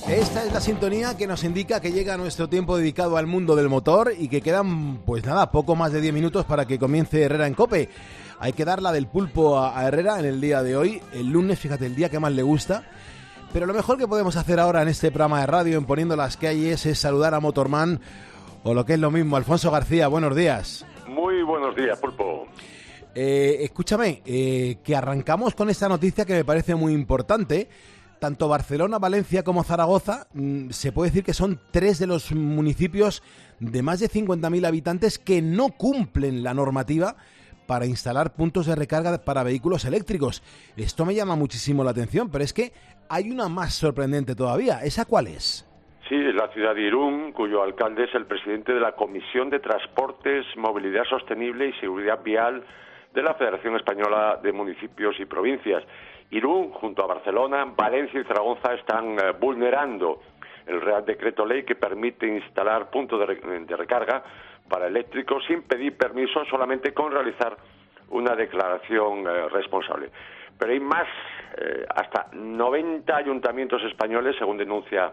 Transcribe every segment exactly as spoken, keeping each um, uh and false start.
Esta es la sintonía que nos indica que llega nuestro tiempo dedicado al mundo del motor y que quedan, pues nada, poco más de diez minutos para que comience Herrera en COPE. Hay que dar la del pulpo a, a Herrera en el día de hoy, el lunes, fíjate, el día que más le gusta. Pero lo mejor que podemos hacer ahora en este programa de radio, en Poniendo las Calles, es saludar a Motorman, o lo que es lo mismo, Alfonso García. Buenos días. Muy buenos días, pulpo. Eh, escúchame, eh, que arrancamos con esta noticia que me parece muy importante. Tanto Barcelona, Valencia como Zaragoza, mmm, se puede decir que son tres de los municipios de más de cincuenta mil habitantes que no cumplen la normativa para instalar puntos de recarga para vehículos eléctricos. Esto me llama muchísimo la atención, pero es que hay una más sorprendente todavía. ¿Esa cuál es? Sí, es la ciudad de Irún, cuyo alcalde es el presidente de la Comisión de Transportes, Movilidad Sostenible y Seguridad Vial de la Federación Española de Municipios y Provincias. Irún, junto a Barcelona, Valencia y Zaragoza, están eh, vulnerando el Real Decreto Ley que permite instalar puntos de, re- de recarga para eléctricos sin pedir permiso, solamente con realizar una declaración eh, responsable. Pero hay más, eh, hasta noventa ayuntamientos españoles, según denuncia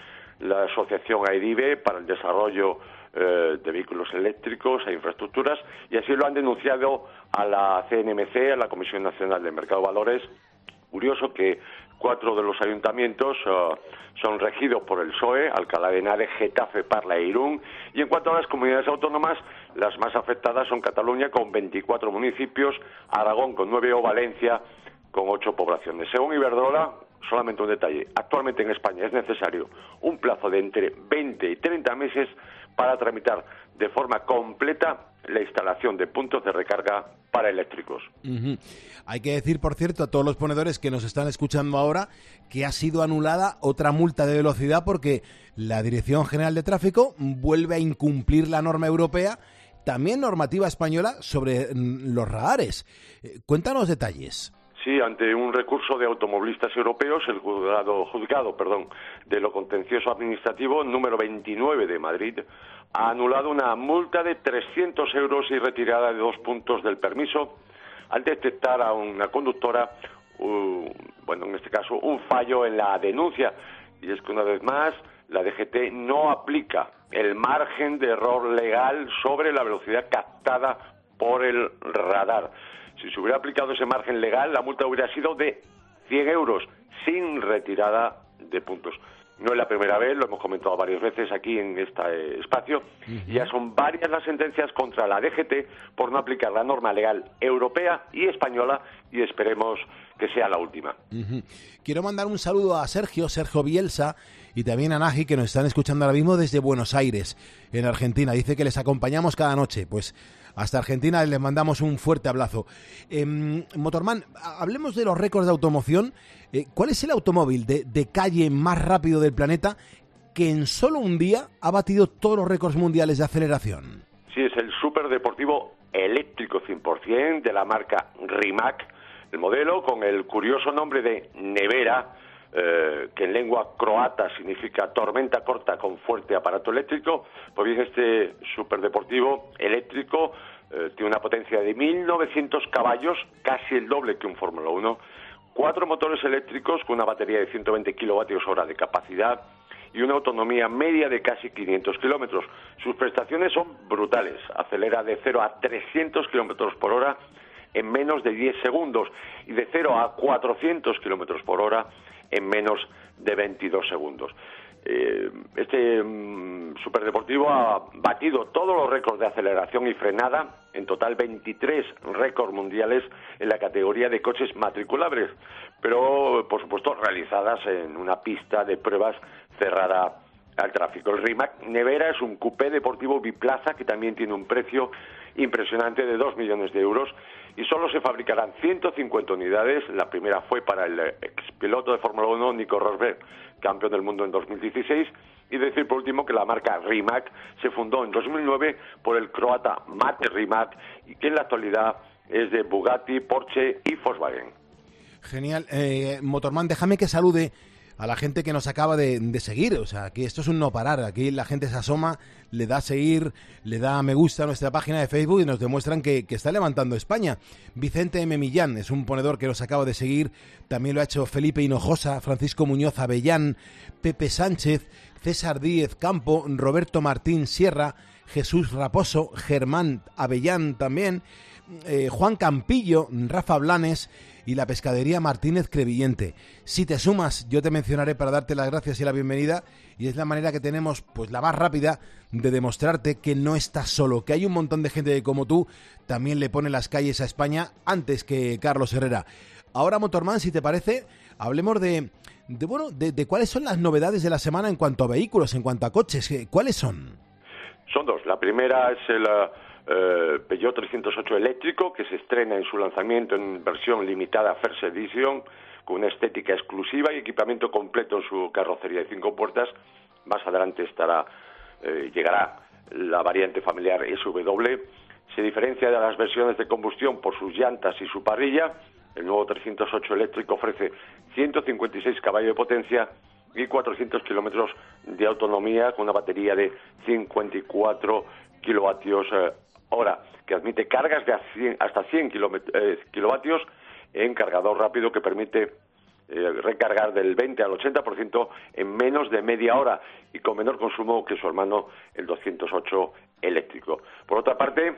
la asociación AEDIVE para el desarrollo eh, de vehículos eléctricos e infraestructuras, y así lo han denunciado a la C N M C, a la Comisión Nacional del Mercado de Valores. Curioso que cuatro de los ayuntamientos uh, son regidos por el P S O E, Alcalá de Henares, Getafe, Parla e Irún, y en cuanto a las comunidades autónomas, las más afectadas son Cataluña con veinticuatro municipios, Aragón con nueve o Valencia con ocho poblaciones. Según Iberdrola, solamente un detalle, actualmente en España es necesario un plazo de entre veinte y treinta meses para tramitar de forma completa la instalación de puntos de recarga para eléctricos. Uh-huh. Hay que decir, por cierto, a todos los ponedores que nos están escuchando ahora, que ha sido anulada otra multa de velocidad porque la Dirección General de Tráfico vuelve a incumplir la norma europea, también normativa española, sobre mm, los radares. Eh, cuéntanos detalles. Sí, ante un recurso de automovilistas europeos, el juzgado, juzgado perdón, de lo contencioso administrativo número veintinueve de Madrid ha anulado una multa de trescientos euros y retirada de dos puntos del permiso al detectar a una conductora, uh, bueno, en este caso, un fallo en la denuncia. Y es que una vez más, la D G T no aplica el margen de error legal sobre la velocidad captada por el radar. Si se hubiera aplicado ese margen legal, la multa hubiera sido de cien euros, sin retirada de puntos. No es la primera vez, lo hemos comentado varias veces aquí en este espacio, uh-huh. y ya son varias las sentencias contra la D G T por no aplicar la norma legal europea y española, y esperemos que sea la última. Uh-huh. Quiero mandar un saludo a Sergio, Sergio Bielsa, y también a Naji, que nos están escuchando ahora mismo desde Buenos Aires, en Argentina. Dice que les acompañamos cada noche. Pues hasta Argentina les mandamos un fuerte abrazo. Eh, Motorman, hablemos de los récords de automoción. Eh, ¿Cuál es el automóvil de, de calle más rápido del planeta que en solo un día ha batido todos los récords mundiales de aceleración? Sí, es el superdeportivo eléctrico cien por ciento de la marca Rimac. El modelo, con el curioso nombre de Nevera, eh, que en lengua croata significa tormenta corta con fuerte aparato eléctrico, pues bien, este superdeportivo eléctrico eh, tiene una potencia de mil novecientos caballos, casi el doble que un Fórmula uno, cuatro motores eléctricos con una batería de ciento veinte kilovatios hora de capacidad y una autonomía media de casi quinientos kilómetros. Sus prestaciones son brutales, acelera de cero a trescientos kilómetros por hora en menos de diez segundos y de cero a cuatrocientos kilómetros por hora en menos de veintidós segundos. Eh, este um, superdeportivo ha batido todos los récords de aceleración y frenada, en total veintitrés récords mundiales en la categoría de coches matriculables, pero por supuesto realizadas en una pista de pruebas cerrada al tráfico. El Rimac Nevera es un coupé deportivo biplaza que también tiene un precio impresionante de dos millones de euros y solo se fabricarán ciento cincuenta unidades. La primera fue para el expiloto de Fórmula uno Nico Rosberg, campeón del mundo en dos mil dieciséis, y decir por último que la marca Rimac se fundó en dos mil nueve por el croata Mate Rimac y que en la actualidad es de Bugatti, Porsche y Volkswagen. Genial. Eh, Motorman, déjame que salude a la gente que nos acaba de, de seguir. O sea, que esto es un no parar. Aquí la gente se asoma, le da a seguir, le da a me gusta a nuestra página de Facebook y nos demuestran que, que está levantando España. Vicente M. Millán es un ponedor que nos acaba de seguir. También lo ha hecho Felipe Hinojosa, Francisco Muñoz Avellán, Pepe Sánchez, César Díez Campo, Roberto Martín Sierra, Jesús Raposo, Germán Avellán también, eh, Juan Campillo, Rafa Blanes y la pescadería Martínez Crevillente. Si te sumas, yo te mencionaré para darte las gracias y la bienvenida, y es la manera que tenemos, pues la más rápida, de demostrarte que no estás solo, que hay un montón de gente que, como tú, también le pone las calles a España antes que Carlos Herrera. Ahora, Motorman, si te parece, hablemos de, de bueno, de, de cuáles son las novedades de la semana en cuanto a vehículos, en cuanto a coches. ¿Cuáles son? Son dos. La primera es el uh, Peugeot trescientos ocho eléctrico, que se estrena en su lanzamiento en versión limitada First Edition, con una estética exclusiva y equipamiento completo en su carrocería de cinco puertas. Más adelante estará, eh, llegará la variante familiar S W. Se diferencia de las versiones de combustión por sus llantas y su parrilla. El nuevo trescientos ocho eléctrico ofrece ciento cincuenta y seis caballos de potencia y cuatrocientos kilómetros de autonomía, con una batería de cincuenta y cuatro kilovatios eh, hora, que admite cargas de hasta cien eh, kilovatios en cargador rápido, que permite eh, recargar del veinte al ochenta por ciento en menos de media hora y con menor consumo que su hermano, el doscientos ocho eléctrico. Por otra parte,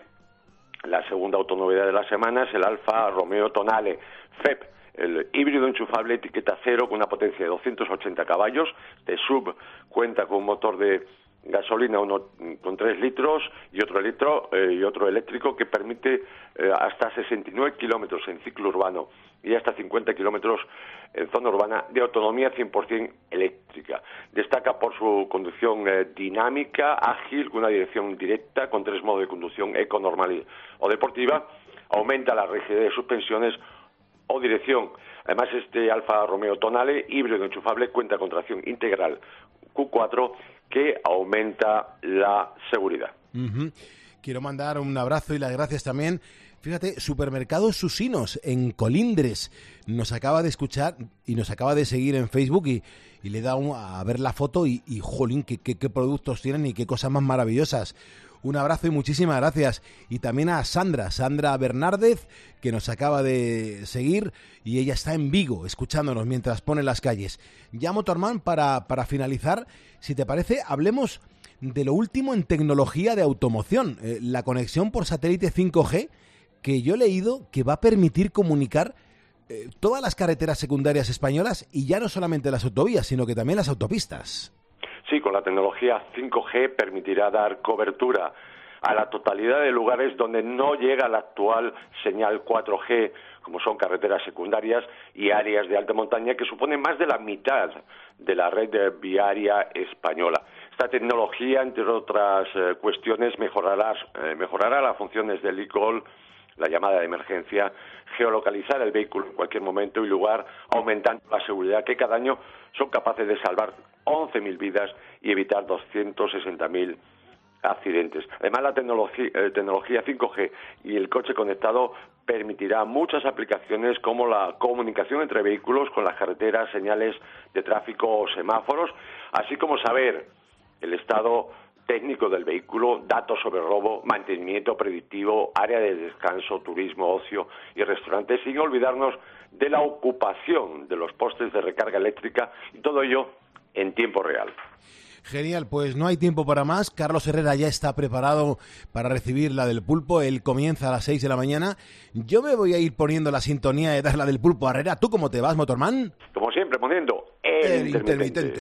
la segunda autonovedad de la semana es el Alfa Romeo Tonale F E P, el híbrido enchufable etiqueta cero con una potencia de doscientos ochenta caballos. Este sub cuenta con un motor de gasolina uno con tres litros y otro litro eh, y otro eléctrico, que permite eh, hasta sesenta y nueve kilómetros en ciclo urbano y hasta cincuenta kilómetros en zona urbana, de autonomía cien por ciento eléctrica. Destaca por su conducción eh, dinámica, ágil, con una dirección directa, con tres modos de conducción: eco, normal o deportiva. Aumenta la rigidez de suspensiones o dirección. Además, este Alfa Romeo Tonale híbrido enchufable cuenta con tracción integral Q cuatro, que aumenta la seguridad. Uh-huh. Quiero mandar un abrazo y las gracias también. Fíjate, Supermercados Susinos en Colindres nos acaba de escuchar y nos acaba de seguir en Facebook, y, y le he dado a ver la foto y, y jolín, qué, qué, qué productos tienen y qué cosas más maravillosas. Un abrazo y muchísimas gracias. Y también a Sandra, Sandra Bernárdez, que nos acaba de seguir, y ella está en Vigo escuchándonos mientras pone las calles. Ya, Motorman, para, para finalizar, si te parece, hablemos de lo último en tecnología de automoción, eh, la conexión por satélite cinco G, que yo he leído que va a permitir comunicar eh, todas las carreteras secundarias españolas, y ya no solamente las autovías, sino que también las autopistas. Sí, con la tecnología cinco G permitirá dar cobertura a la totalidad de lugares donde no llega la actual señal cuatro G, como son carreteras secundarias y áreas de alta montaña, que suponen más de la mitad de la red viaria española. Esta tecnología, entre otras eh, cuestiones, mejorará, eh, mejorará las funciones del eCall, la llamada de emergencia, geolocalizar el vehículo en cualquier momento y lugar, aumentando la seguridad, que cada año son capaces de salvar once mil vidas y evitar doscientos sesenta mil accidentes. Además, la tecnología, eh, tecnología cinco G y el coche conectado permitirá muchas aplicaciones, como la comunicación entre vehículos con las carreteras, señales de tráfico o semáforos, así como saber el estado técnico del vehículo, datos sobre robo, mantenimiento predictivo, área de descanso, turismo, ocio y restaurantes, sin olvidarnos de la ocupación de los postes de recarga eléctrica, y todo ello en tiempo real. Genial, pues no hay tiempo para más. Carlos Herrera ya está preparado para recibir la del Pulpo. Él comienza a las seis de la mañana. Yo me voy a ir poniendo la sintonía de dar la del Pulpo a Herrera. ¿Tú cómo te vas, Motorman? Como siempre, poniendo el, el intermitente. intermitente.